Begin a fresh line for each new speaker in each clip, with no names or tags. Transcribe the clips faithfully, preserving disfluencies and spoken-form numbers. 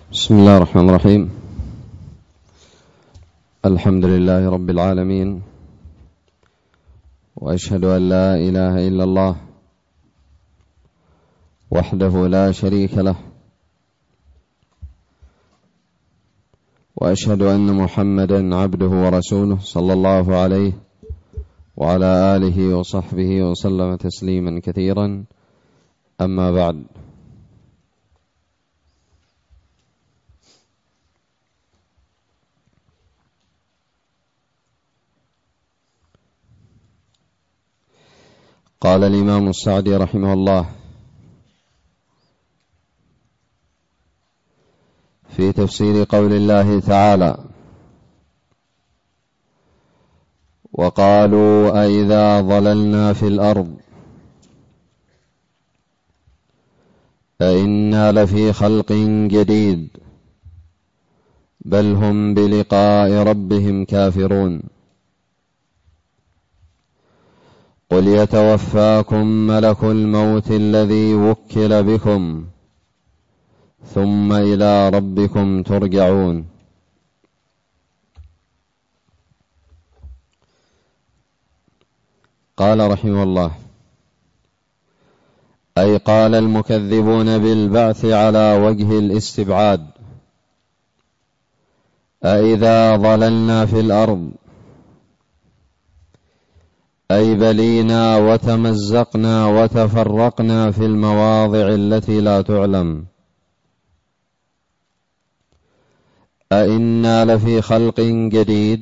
بسم الله الرحمن الرحيم. الحمد لله رب العالمين، وأشهد أن لا إله إلا الله وحده لا شريك له، وأشهد أن محمدا عبده ورسوله صلى الله عليه وعلى آله وصحبه وسلم تسليما كثيرا. أما بعد، قال الإمام السعدي رحمه الله في تفسير قول الله تعالى: وقالوا أئذا ضللنا في الأرض أئنا لفي خلق جديد بل هم بلقاء ربهم كافرون. قل يتوفاكم ملك الموت الذي وكل بكم ثم إلى ربكم ترجعون. قال رحمه الله: أي قال المكذبون بالبعث على وجه الاستبعاد: أئذا ضللنا في الأرض أي بلينا وتمزقنا وتفرقنا في المواضع التي لا تعلم، أئنا لفي خلق جديد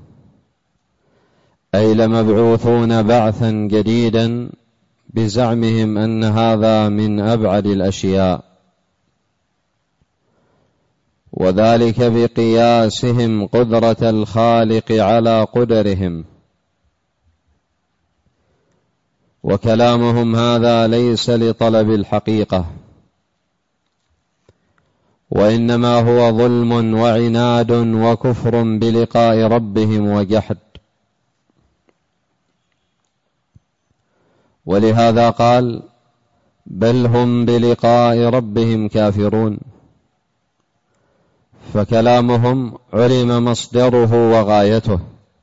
أي لمبعوثون بعثا جديدا بزعمهم أن هذا من أبعد الأشياء، وذلك بقياسهم قدرة الخالق على قدرهم. وكلامهم هذا ليس لطلب الحقيقة، وإنما هو ظلم وعناد وكفر بلقاء ربهم وجحد. ولهذا قال: بل هم بلقاء ربهم كافرون، فكلامهم علم مصدره وغايته،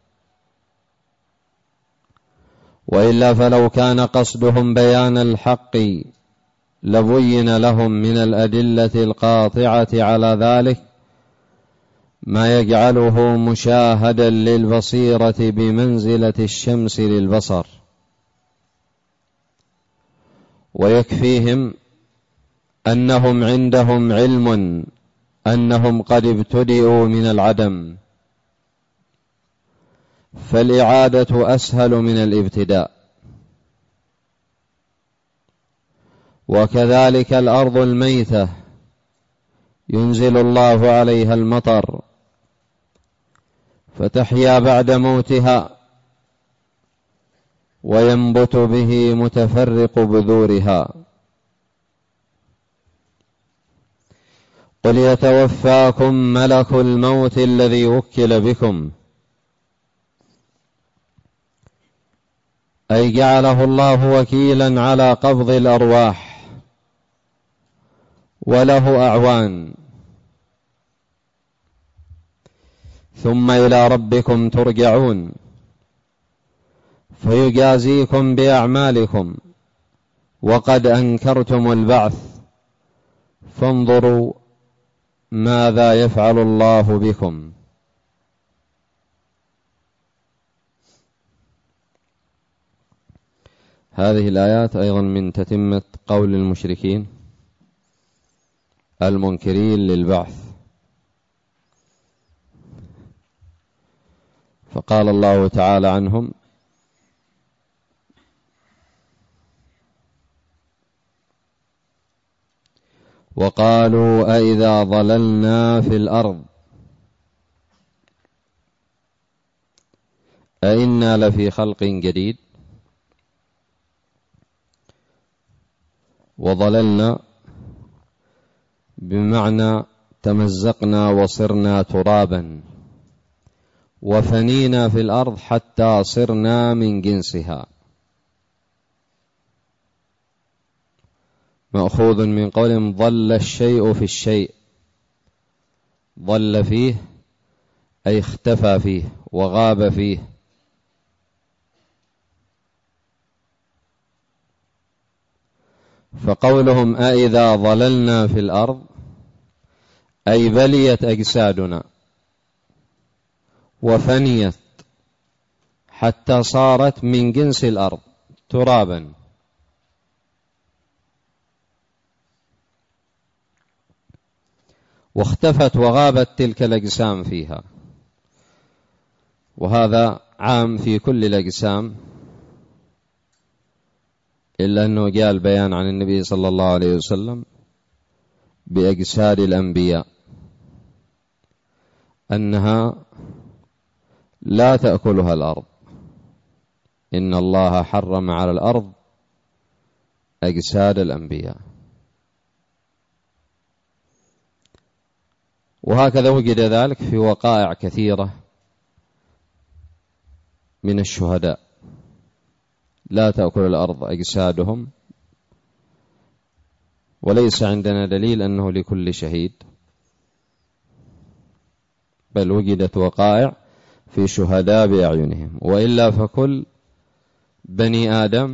وإلا فلو كان قصدهم بيان الحق لبين لهم من الأدلة القاطعة على ذلك ما يجعله مشاهدا للبصيرة بمنزلة الشمس للبصر، ويكفيهم أنهم عندهم علم أنهم قد ابتدئوا من العدم، فالإعادة أسهل من الابتداء. وكذلك الأرض الميتة ينزل الله عليها المطر فتحيا بعد موتها وينبت به متفرق بذورها. قل يتوفاكم ملك الموت الذي وكل بكم، أي جعله الله وكيلا على قبض الأرواح وله أعوان، ثم إلى ربكم ترجعون فيجازيكم بأعمالكم، وقد أنكرتم البعث فانظروا ماذا يفعل الله بكم. هذه الآيات أيضا من تتمة قول المشركين المنكرين للبعث، فقال الله تعالى عنهم: وقالوا أئذا ضللنا في الأرض أئنا لفي خلق جديد. وضللنا بمعنى تمزقنا وصرنا ترابا وفنينا في الأرض حتى صرنا من جنسها، مأخوذ من قولهم ضل الشيء في الشيء، ضل فيه أي اختفى فيه وغاب فيه. فقولهم أإذا ضللنا في الأرض أي بليت أجسادنا وفنيت حتى صارت من جنس الأرض ترابا، واختفت وغابت تلك الأجسام فيها. وهذا عام في كل الأجسام، إلا أنه جاء البيان عن النبي صلى الله عليه وسلم بأجساد الأنبياء أنها لا تأكلها الأرض، إن الله حرم على الأرض أجساد الأنبياء. وهكذا وجد ذلك في وقائع كثيرة من الشهداء، لا تأكل الأرض أجسادهم، وليس عندنا دليل أنه لكل شهيد، بل وجدت وقائع في شهداء بأعينهم. وإلا فكل بني آدم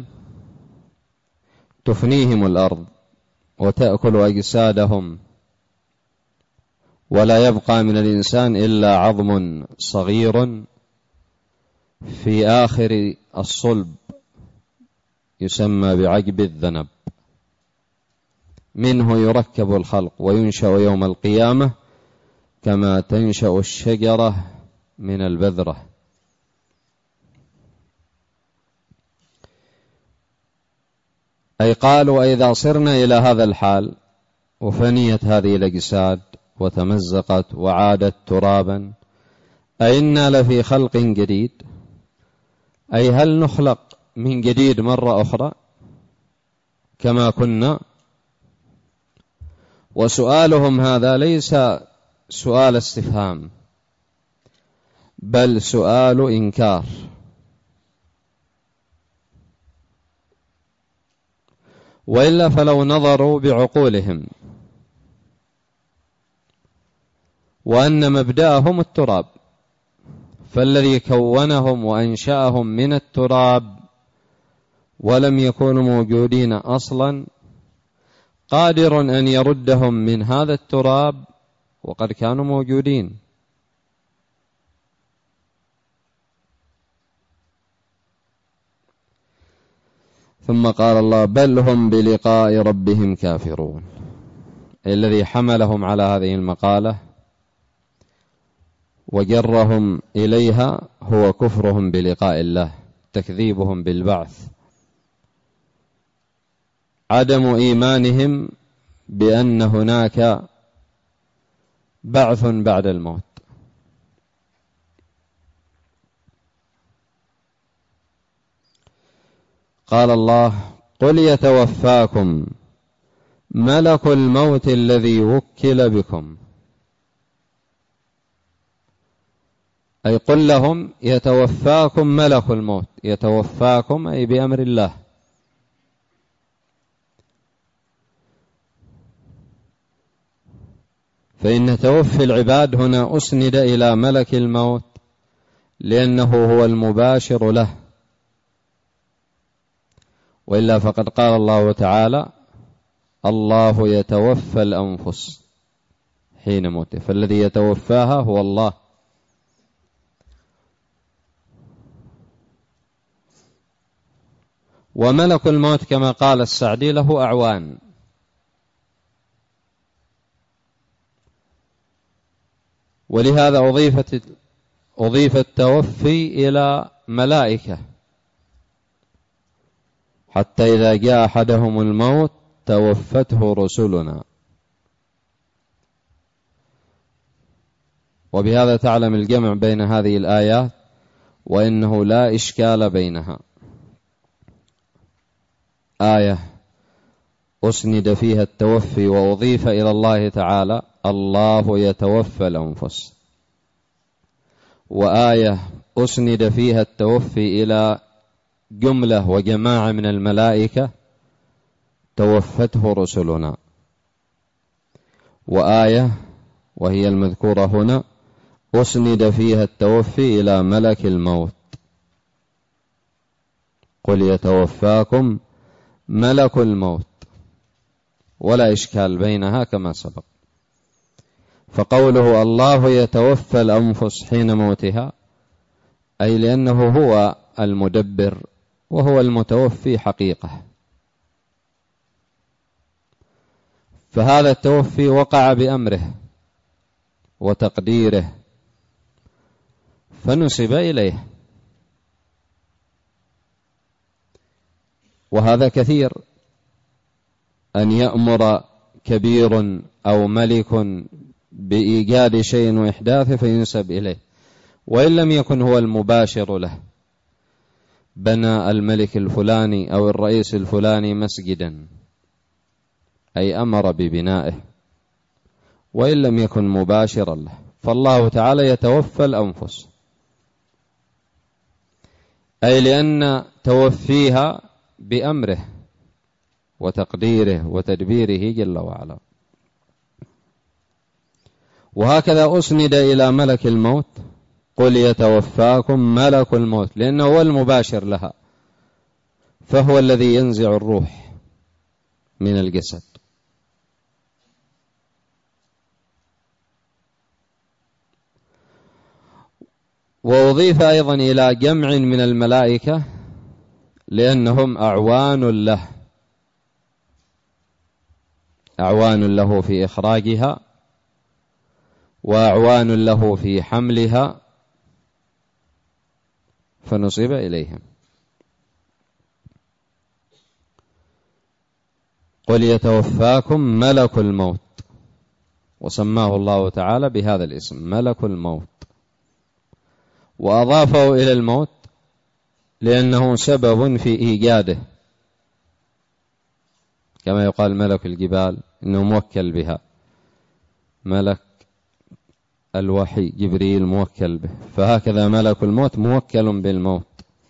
تفنيهم الأرض وتأكل أجسادهم، ولا يبقى من الإنسان إلا عظم صغير في آخر الصلب يسمى بعجب الذنب، منه يركب الخلق وينشأ يوم القيامة كما تنشأ الشجرة من البذرة. أي قالوا إذا صرنا إلى هذا الحال وفنيت هذه الأجساد وتمزقت وعادت ترابا أئنا لفي خلق جديد، أي هل نخلق من جديد مرة أخرى كما كنا؟ وسؤالهم هذا ليس سؤال استفهام، بل سؤال إنكار. وإلا فلو نظروا بعقولهم وأن مبدأهم التراب، فالذي كونهم وأنشأهم من التراب ولم يكونوا موجودين أصلا قادر أن يردهم من هذا التراب وقد كانوا موجودين. ثم قال الله بل هم بلقاء ربهم كافرون. الذي حملهم على هذه المقالة وجرهم إليها هو كفرهم بلقاء الله، تكذيبهم بالبعث، عدم إيمانهم بأن هناك بعث بعد الموت. قال الله قل يتوفاكم ملك الموت الذي وكل بكم، أي قل لهم يتوفاكم ملك الموت، يتوفاكم أي بأمر الله. فإن توفي العباد هنا أسند إلى ملك الموت لأنه هو المباشر له، وإلا فقد قال الله تعالى الله يتوفى الأنفس حين موته، فالذي يتوفاها هو الله. وملك الموت كما قال السعدي له أعوان، ولهذا أضيفت أضيف التوفي إلى ملائكة، حتى إذا جاء أحدهم الموت توفته رسلنا. وبهذا تعلم الجمع بين هذه الآيات وإنه لا إشكال بينها. آية أسند فيها التوفي وأضيف إلى الله تعالى الله يتوفى الأنفس، وآية أسند فيها التوفي إلى جملة وجماعة من الملائكة توفته رسلنا، وآية وهي المذكورة هنا أسند فيها التوفي إلى ملك الموت. قل يتوفاكم ملك الموت، ولا إشكال بينها كما سبق. فقوله الله يتوفى الأنفس حين موتها أي لأنه هو المدبر وهو المتوفي حقيقة، فهذا التوفي وقع بأمره وتقديره فنسب إليه. وهذا كثير، أن يأمر كبير أو ملك بإيجاد شيء وإحداثه فينسب إليه، وإن لم يكن هو المباشر له. بنى الملك الفلاني أو الرئيس الفلاني مسجدا، أي أمر ببنائه، وإن لم يكن مباشرا له. فالله تعالى يتوفى الأنفس أي لأن توفيها بأمره وتقديره وتدبيره جل وعلا. وهكذا أسند إلى ملك الموت، قل يتوفاكم ملك الموت، لأنه هو المباشر لها، فهو الذي ينزع الروح من الجسد. وأضيف أيضا إلى جمع من الملائكة لأنهم أعوان له، أعوان له في إخراجها وأعوان له في حملها، فنصب إليهم. قل يتوفاكم ملك الموت، وسماه الله تعالى بهذا الاسم ملك الموت، وأضافه إلى الموت لأنه سبب في إيجاده، كما يقال ملك الجبال إنه موكل بها، ملك الوحي جبريل موكل به، فهكذا ملك الموت موكل بالموت.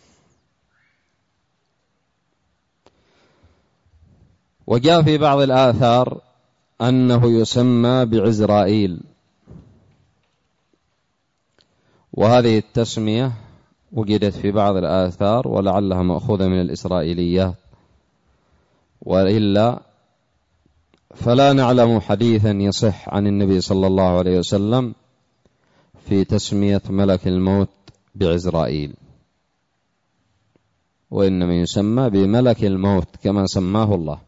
وجاء في بعض الآثار أنه يسمى بعزرائيل، وهذه التسمية وجدت في بعض الآثار ولعلها مأخوذة من الإسرائيليات، وإلا فلا نعلم حديثا يصح عن النبي صلى الله عليه وسلم في تسمية ملك الموت بعزرائيل، وإنما يسمى بملك الموت كما سماه الله.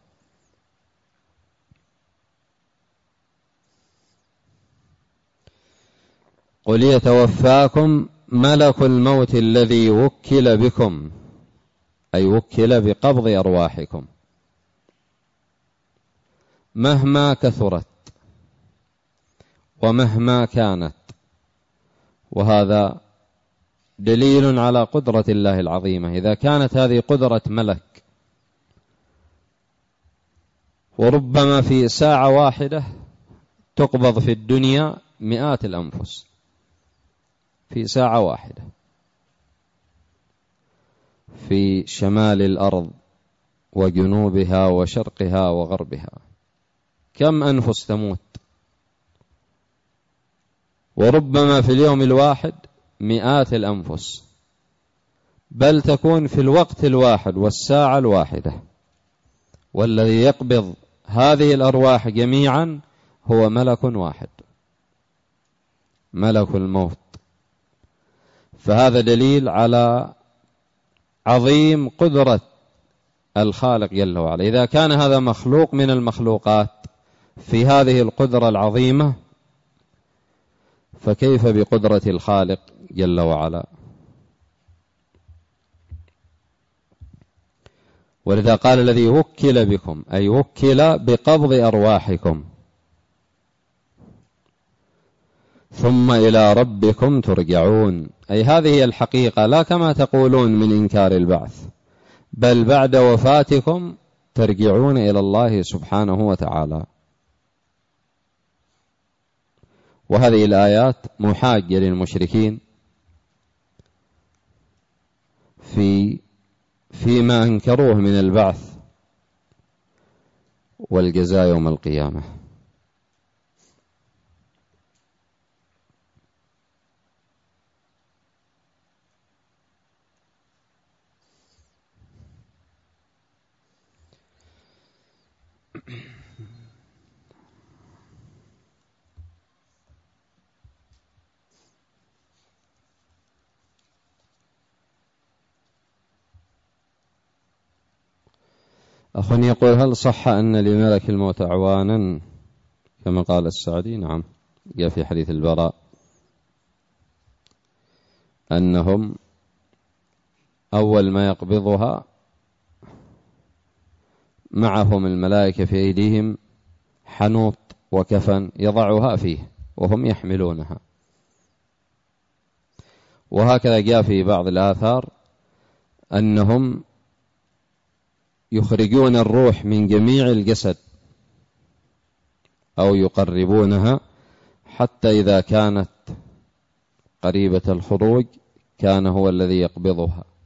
قل يتوفاكم ملك الموت الذي وكل بكم، أي وكل بقبض أرواحكم مهما كثرت ومهما كانت. وهذا دليل على قدرة الله العظيمة. إذا كانت هذه قدرة ملك، وربما في ساعة واحدة تقبض في الدنيا مئات الأنفس، في ساعة واحدة في شمال الأرض وجنوبها وشرقها وغربها، كم أنفس تموت؟ وربما في اليوم الواحد مئات الأنفس، بل تكون في الوقت الواحد والساعة الواحدة. والذي يقبض هذه الأرواح جميعا هو ملك واحد، ملك الموت. فهذا دليل على عظيم قدرة الخالق جل وعلا. إذا كان هذا مخلوق من المخلوقات في هذه القدرة العظيمة، فكيف بقدرة الخالق جل وعلا؟ ولذا قال الذي وكل بكم، أي وكل بقبض أرواحكم، ثم إلى ربكم ترجعون، أي هذه هي الحقيقة، لا كما تقولون من إنكار البعث، بل بعد وفاتكم ترجعون إلى الله سبحانه وتعالى. وهذه الآيات محاجة للمشركين في فيما أنكروه من البعث والجزاء يوم القيامة. أخ يقول: هل صح أن لملك الموت أعوانا كما قال السعدي؟ نعم، جاء في حديث البراء أنهم أول ما يقبضها معهم الملائكة في أيديهم حنوط وكفن يضعها فيه وهم يحملونها. وهكذا جاء في بعض الآثار أنهم يخرجون الروح من جميع الجسد أو يقربونها حتى إذا كانت قريبة الخروج كان هو الذي يقبضها